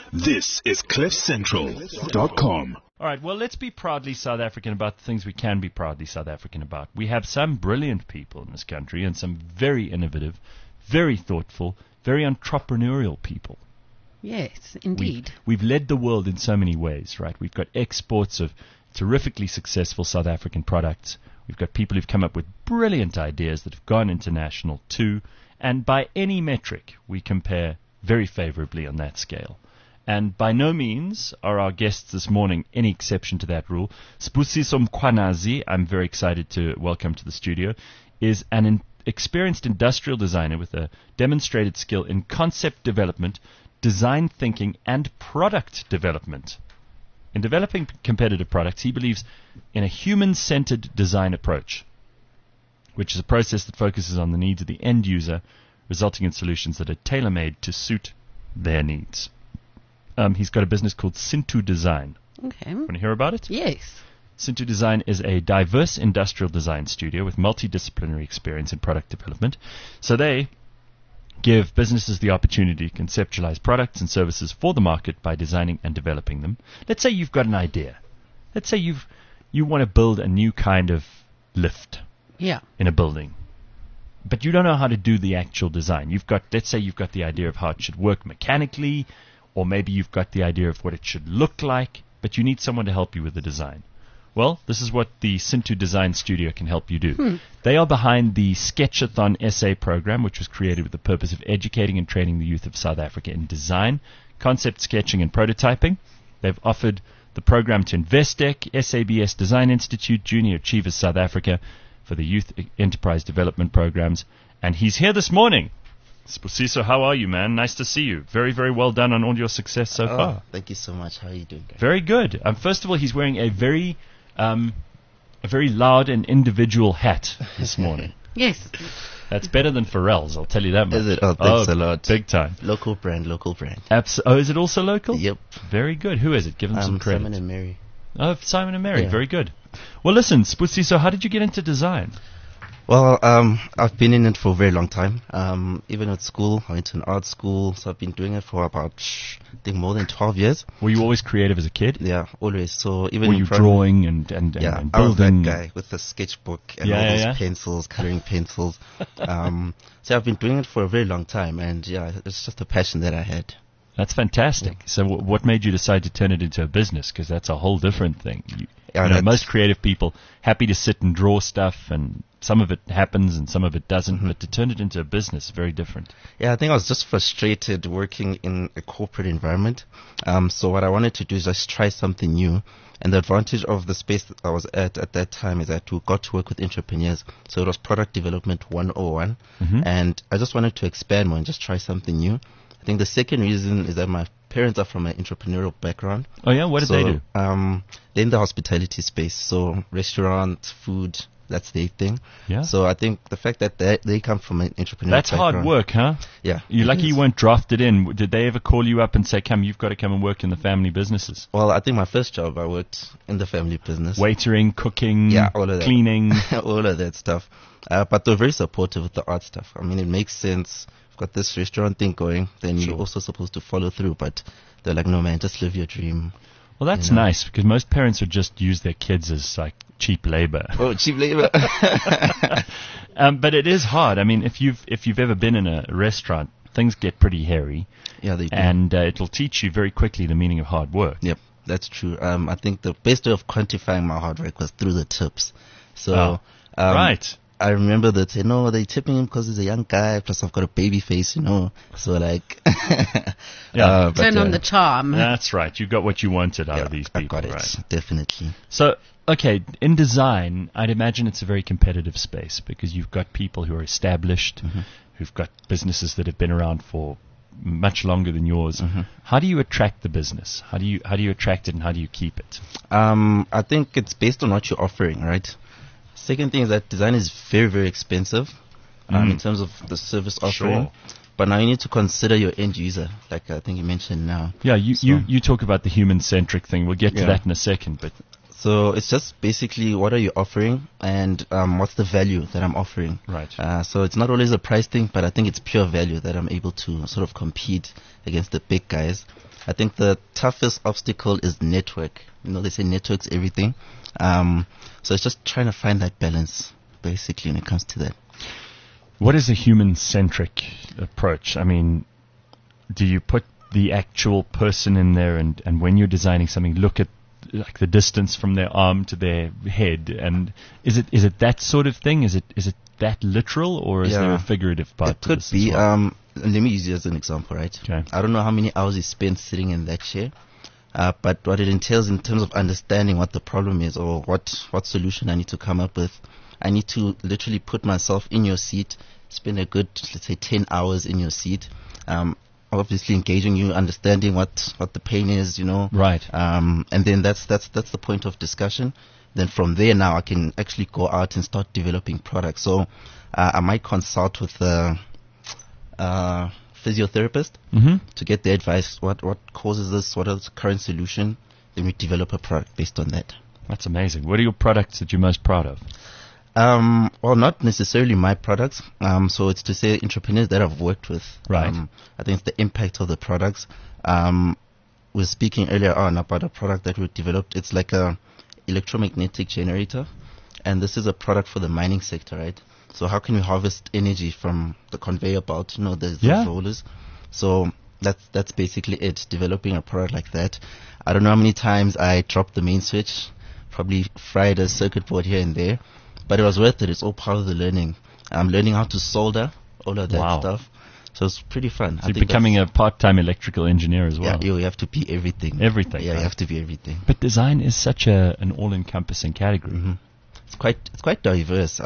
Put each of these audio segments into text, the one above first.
This is CliffCentral.com. All right, well, let's be proudly South African about the things we can be proudly South African about. We have some brilliant people in this country and some very innovative, very thoughtful, very entrepreneurial people. Yes, indeed. We've led the world in so many ways, right? We've got exports of terrifically successful South African products. We've got people who've come up with brilliant ideas that have gone international too. And by any metric, we compare very favorably on that scale. And by no means are our guests this morning any exception to that rule. Sibusiso Mkhwanazi, I'm very excited to welcome to the studio, is an experienced industrial designer with a demonstrated skill in concept development, design thinking, and product development. In developing competitive products, he believes in a human-centered design approach, which is a process that focuses on the needs of the end user, resulting in solutions that are tailor-made to suit their needs. He's got a business called Sintu Design. Okay. Want to hear about it? Yes. Sintu Design is a diverse industrial design studio with multidisciplinary experience in product development. So they give businesses the opportunity to conceptualize products and services for the market by designing and developing them. Let's say you've got an idea. Let's say you want to build a new kind of lift in a building, but you don't know how to do the actual design. Let's say you've got the idea of how it should work mechanically, or maybe you've got the idea of what it should look like, but you need someone to help you with the design. Well, this is what the Sintu Design Studio can help you do. They are behind the Sketchathon SA program, which was created with the purpose of educating and training the youth of South Africa in design, concept sketching, and prototyping. They've offered the program to Investec, SABS Design Institute, Junior Achievers South Africa for the Youth Enterprise Development Programs. And he's here this morning. Sibusiso, how are you, man? Nice to see you. Very, very well done on all your success so far. Thank you so much. How are you doing, guys? Very good. First of all, he's wearing a very loud and individual hat this morning. Yes. That's better than Pharrell's, I'll tell you that much. Is it? Oh, thanks a lot. Big time. Local brand. Is it also local? Yep. Very good. Who is it? Give him some credit. Simon and Mary. Oh, Simon and Mary. Yeah. Very good. Well, listen, Sibusiso, how did you get into design? Well, I've been in it for a very long time. Even at school, I went to an art school, so I've been doing it for about, I think, more than 12 years. Were you always creative as a kid? Yeah, always. So even Were in you primary- drawing and I was that building? guy with the sketchbook and all those pencils, coloring pencils. So I've been doing it for a very long time, and it's just a passion that I had. That's fantastic. So what made you decide to turn it into a business? Because that's a whole different thing. Most creative people happy to sit and draw stuff, and some of it happens and some of it doesn't, but to turn it into a business is very different. Yeah, I think I was just frustrated working in a corporate environment. So what I wanted to do is just try something new. And the advantage of the space that I was at that time is that we got to work with entrepreneurs. So it was product development 101. And I just wanted to expand more and just try something new. I think the second reason is that my parents are from an entrepreneurial background. Oh, yeah? What did they do? They're in the hospitality space. So restaurant, food, that's their thing. Yeah. So I think the fact that they come from an entrepreneurial That's background. hard work, huh? Yeah. You're lucky you weren't drafted in. Did they ever call you up and say, you've got to come and work in the family businesses? Well, I think my first job, I worked in the family business. Waitering, cooking, all of that. cleaning. All of that stuff. But they're very supportive with the art stuff. I mean, it makes sense. Got this restaurant thing going, then you're also supposed to follow through, but they're like, no man, just live your dream. Well, that's nice, because most parents would just use their kids as like cheap labor. Oh, cheap labor. But it is hard. I mean, if you've ever been in a restaurant, things get pretty hairy. Yeah, they do. And it'll teach you very quickly the meaning of hard work. Yep, that's true. I think the best way of quantifying my hard work was through the tips. So, right. I remember that, they're tipping him because he's a young guy, plus I've got a baby face, So like, turn on the charm. That's right. You got what you wanted out of these people. I got it, right? Definitely. So, okay, in design, I'd imagine it's a very competitive space because you've got people who are established, who've got businesses that have been around for much longer than yours. How do you attract the business? How do you attract it, and how do you keep it? I think it's based on what you're offering, right? Second thing is that design is very, very expensive in terms of the service offering. Sure. But now you need to consider your end user, like I think you mentioned now. Yeah, you talk about the human-centric thing. We'll get to that in a second. But so it's just basically what are you offering and what's the value that I'm offering. Right. So it's not always a price thing, but I think it's pure value that I'm able to sort of compete against the big guys. I think the toughest obstacle is network. They say network's everything. So it's just trying to find that balance, basically, when it comes to that. What is a human-centric approach? I mean, do you put the actual person in there, and when you're designing something, look at like the distance from their arm to their head, and is it that sort of thing? Is it that literal, or is there a figurative part to this? It could be. Well? Let me use you as an example, right? Okay. I don't know how many hours you spent sitting in that chair, but what it entails in terms of understanding what the problem is or what solution I need to come up with, I need to literally put myself in your seat, spend a good, let's say, 10 hours in your seat, obviously engaging you, understanding what the pain is, Right. And then that's the point of discussion. Then from there now I can actually go out and start developing products. So I might consult with a physiotherapist to get the advice, what causes this, what is the current solution, then we develop a product based on that. That's amazing. What are your products that you're most proud of? Well, not necessarily my products. So it's to say entrepreneurs that I've worked with. Right. I think it's the impact of the products. We were speaking earlier on about a product that we developed. It's like a electromagnetic generator, and this is a product for the mining sector, right? So how can we harvest energy from the conveyor belt? There's rollers. So that's basically it. Developing a product like that. I don't know how many times I dropped the main switch, probably fried a circuit board here and there. But it was worth it. It's all part of the learning. I'm learning how to solder, all of that stuff. So it's pretty fun. So you're becoming a part-time electrical engineer as well. Yeah, you have to be everything. Everything. Yeah, right? You have to be everything. But design is such an all-encompassing category. Mm-hmm. It's quite diverse.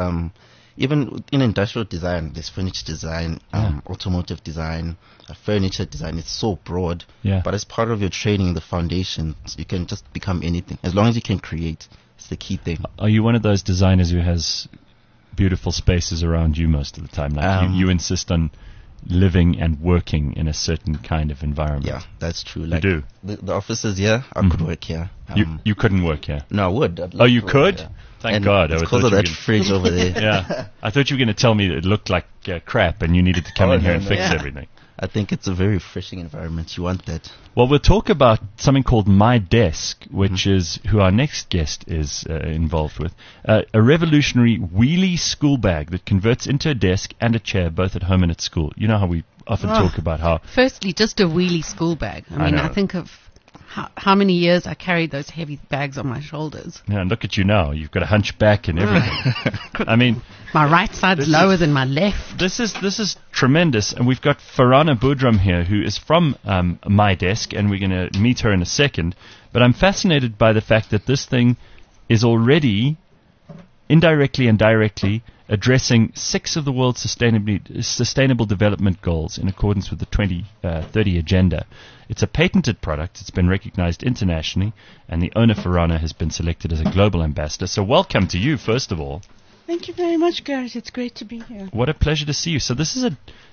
Even in industrial design, there's furniture design, automotive design, furniture design. It's so broad. Yeah. But as part of your training, the foundation, you can just become anything as long as you can create. It's the key thing. Are you one of those designers who has beautiful spaces around you most of the time? Like you insist on living and working in a certain kind of environment. Yeah, that's true. Like you do. The offices here, I could work here. You couldn't work here? No, I would. You could? Here. Thank God. It's because of that fridge over there. Yeah. I thought you were going to tell me that it looked like crap and you needed to come in here and fix everything. I think it's a very refreshing environment. You want that. Well, we'll talk about something called My Desk, which is who our next guest is involved with. A revolutionary wheelie school bag that converts into a desk and a chair, both at home and at school. You know how we often talk about how... Firstly, just a wheelie school bag. I mean, I think of how many years I carried those heavy bags on my shoulders. Yeah, and look at you now. You've got a hunchback and everything. I mean... My right side's lower than my left. This is tremendous, and we've got Farana Budram here, who is from My Desk, and we're going to meet her in a second. But I'm fascinated by the fact that this thing is already, indirectly and directly, addressing 6 of the world's sustainable development goals in accordance with the 2030 agenda. It's a patented product. It's been recognized internationally, and the owner, Farana, has been selected as a global ambassador. So welcome to you, first of all. Thank you very much, Gareth. It's great to be here. What a pleasure to see you. So this is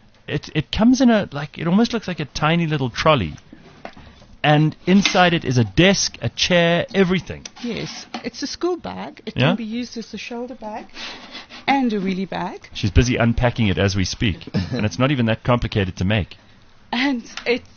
it comes in it almost looks like a tiny little trolley. And inside it is a desk, a chair, everything. Yes. It's a school bag. It can be used as a shoulder bag and a wheelie bag. She's busy unpacking it as we speak. And it's not even that complicated to make. And it's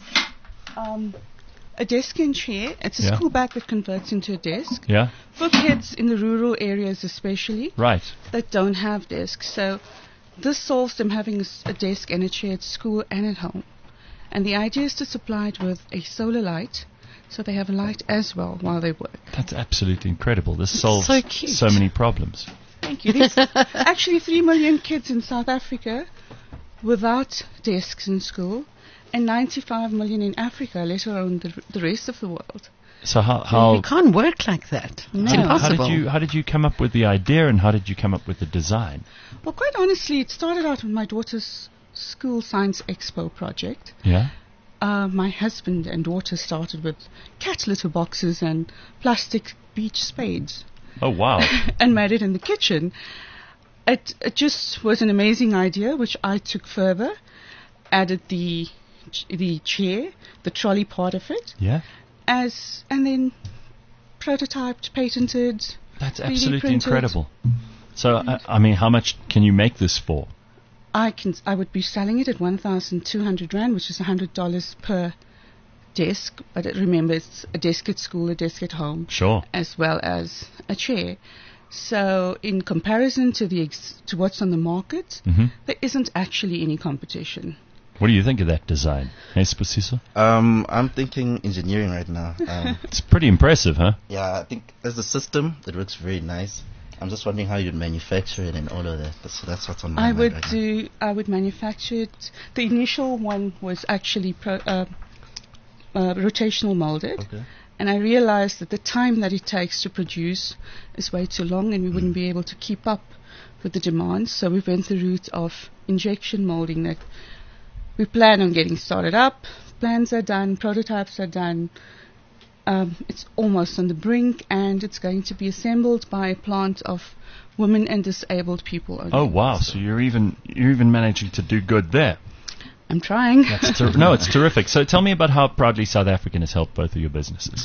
a desk and chair. It's a school bag that converts into a desk. Yeah. For kids in the rural areas especially. Right. That don't have desks. So this solves them having a desk and a chair at school and at home. And the idea is to supply it with a solar light, so they have a light as well while they work. That's absolutely incredible. This solves so many problems. Thank you. There's actually 3 million kids in South Africa without desks in school, and 95 million in Africa, let alone the rest of the world. So how you can't work like that. No. It's impossible. How did you come up with the idea, and how did you come up with the design? Well, quite honestly, it started out with my daughter's school science expo project. Yeah. My husband and daughter started with cat litter boxes and plastic beach spades. Oh wow! And made it in the kitchen. It just was an amazing idea, which I took further, added the chair, the trolley part of it. Yeah. And then prototyped, patented. That's absolutely incredible. So I mean, how much can you make this for? I would be selling it at 1,200 Rand, which is $100 per desk, but remember, it's a desk at school, a desk at home, Sure. as well as a chair. So in comparison to to what's on the market, there isn't actually any competition. What do you think of that design? Hey, Spusiso? I'm thinking engineering right now. It's pretty impressive, huh? Yeah, I think as a system, it works very nice. I'm just wondering how you'd manufacture it and all of that. That's what's on my mind right now. I would manufacture it. The initial one was actually rotational molded. Okay. And I realized that the time that it takes to produce is way too long, and we wouldn't be able to keep up with the demand. So we went the route of injection molding that we plan on getting started up. Plans are done, prototypes are done. It's almost on the brink, and it's going to be assembled by a plant of women and disabled people only. Oh, wow. So you're even managing to do good there. I'm trying. No, it's terrific. So tell me about how Proudly South African has helped both of your businesses.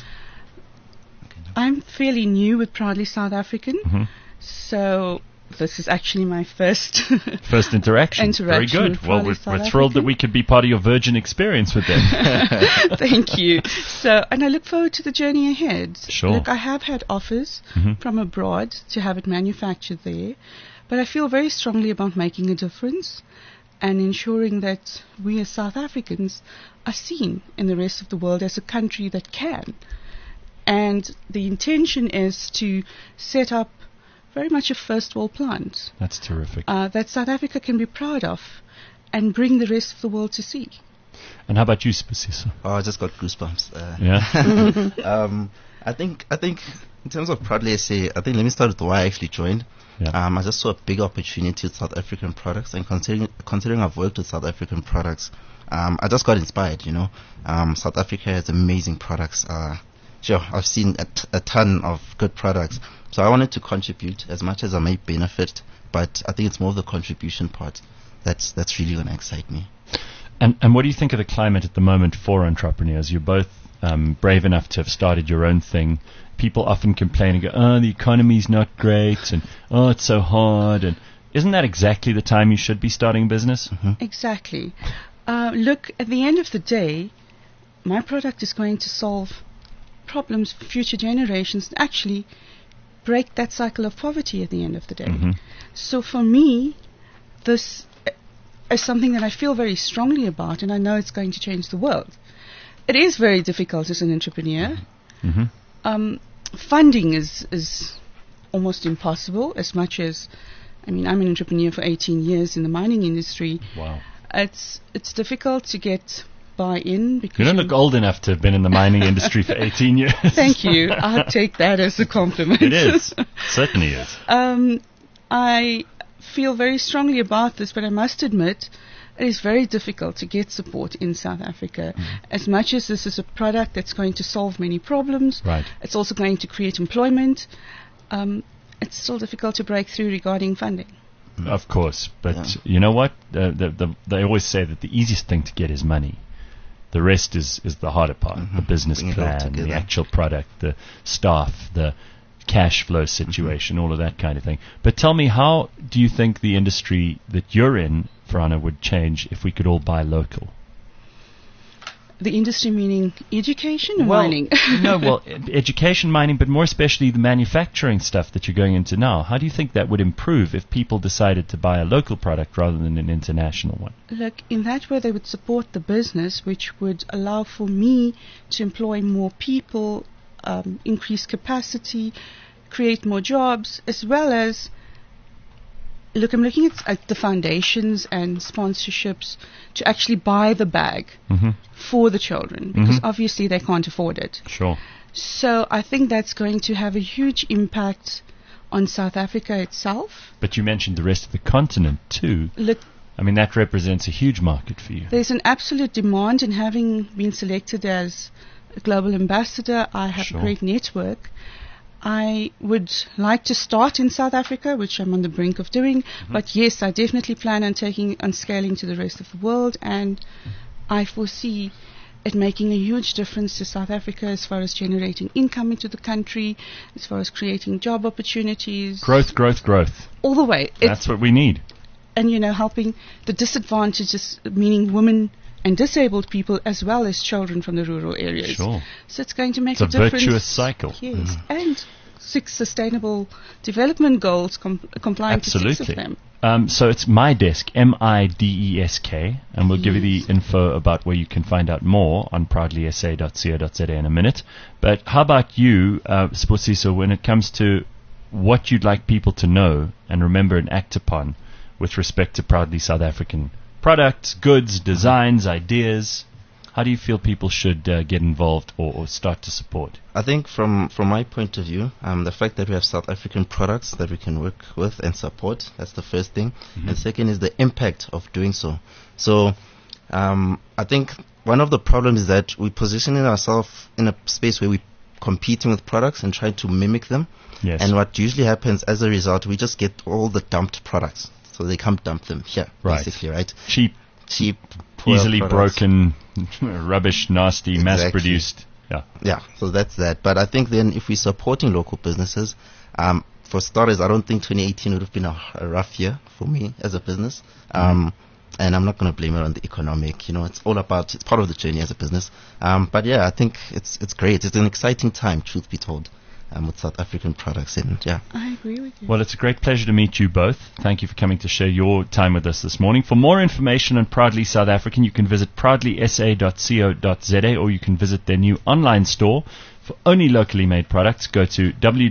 I'm fairly new with Proudly South African, so this is actually my first interaction. Very good. With Well, Proudly we're South thrilled that African. we could be part of your Virgin experience with them. Thank you. So, and I look forward to the journey ahead. Sure. Look, I have had offers from abroad to have it manufactured there, but I feel very strongly about making a difference and ensuring that we as South Africans are seen in the rest of the world as a country that can. And the intention is to set up very much a first world plant That's terrific. that South Africa can be proud of and bring the rest of the world to see. And how about you, Spusiso? Oh, I just got goosebumps. Yeah? I think in terms of Proudly SA, I think let me start with why I actually joined. Yeah. I just saw a big opportunity with South African products, and considering I've worked with South African products, I just got inspired. South Africa has amazing products. Sure, I've seen a ton of good products, so I wanted to contribute as much as I may benefit. But I think it's more of the contribution part that's really going to excite me. And what do you think of the climate at the moment for entrepreneurs? You're both brave enough to have started your own thing. People often complain and go, oh, the economy's not great, and oh, it's so hard. And isn't that exactly the time you should be starting a business? Exactly. Look, at the end of the day, my product is going to solve problems for future generations and actually break that cycle of poverty at the end of the day. So for me, this is something that I feel very strongly about, and I know it's going to change the world. It is very difficult as an entrepreneur. Funding is almost impossible, as much as, I'm an entrepreneur for 18 years in the mining industry. Wow. It's difficult to get buy-in because You don't look old enough to have been in the mining industry for 18 years. Thank you. I'll take that as a compliment. It is. Certainly is. I feel very strongly about this, but I must admit it is very difficult to get support in South Africa. As much as this is a product that's going to solve many problems, Right. it's also going to create employment. It's still difficult to break through regarding funding. Of course. But you know what? They always say that the easiest thing to get is money. The rest is the harder part. The business Bring it all plan, the together. actual product, the staff, the cash flow situation, all of that kind of thing. But tell me, how do you think the industry that you're in, Frana, would change if we could all buy local? The industry meaning education or mining? Education, mining, but more especially the manufacturing stuff that you're going into now. How do you think that would improve if people decided to buy a local product rather than an international one? Look, in that way they would support the business, which would allow for me to employ more people, increase capacity, create more jobs, as well as, look, I'm looking at the foundations and sponsorships to actually buy the bag for the children, because obviously they can't afford it. Sure. So I think that's going to have a huge impact on South Africa itself. But you mentioned the rest of the continent too. Look, I mean, that represents a huge market for you. there's an absolute demand, and having been selected as a global ambassador, I have Sure. a great network. I would like to start in South Africa, which I'm on the brink of doing. But yes, I definitely plan on scaling to the rest of the world, and I foresee it making a huge difference to South Africa as far as generating income into the country, as far as creating job opportunities. Growth. All the way. That's what we need. And, helping the disadvantages, meaning women and disabled people as well as children from the rural areas. Sure. So it's going to make It's a difference. virtuous cycle. Yes, and 6 sustainable development goals, complying to 6 of Absolutely. them. So it's MyDesk, MIDESK, and we'll give you the info about where you can find out more on proudlysa.co.za in a minute. But how about you, Sibusiso, when it comes to what you'd like people to know and remember and act upon with respect to Proudly South African products, goods, designs, ideas? How do you feel people should get involved or start to support? I think from my point of view, the fact that we have South African products that we can work with and support, that's the first thing. And second is the impact of doing so. So I think one of the problems is that we're positioning ourselves in a space where we're competing with products and trying to mimic them. Yes. And what usually happens as a result, we just get all the dumped products. So they come dump them here, Right. basically, right? Cheap, Poor easily products. broken, rubbish, nasty, Exactly. mass-produced. Yeah. Yeah, so that's that. But I think then if we're supporting local businesses, for starters, I don't think 2018 would have been a rough year for me as a business. And I'm not going to blame it on the economic. It's all about, it's part of the journey as a business. But yeah, I think it's great. It's an exciting time, truth be told, with South African products. And yeah. I agree with you. Well, it's a great pleasure to meet you both. Thank you for coming to share your time with us this morning. For more information on Proudly South African, you can visit proudlysa.co.za, or you can visit their new online store for only locally made products. Go to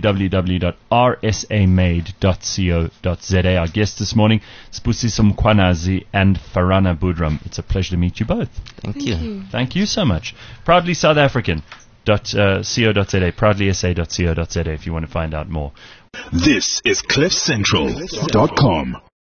www.rsamade.co.za. Our guests this morning, Sibusiso Mkhwanazi and Farana Budram. It's a pleasure to meet you both. Thank you. Thank you so much. Proudly South African. .co.za, proudlysa.co.za if you want to find out more. This is CliffCentral.com.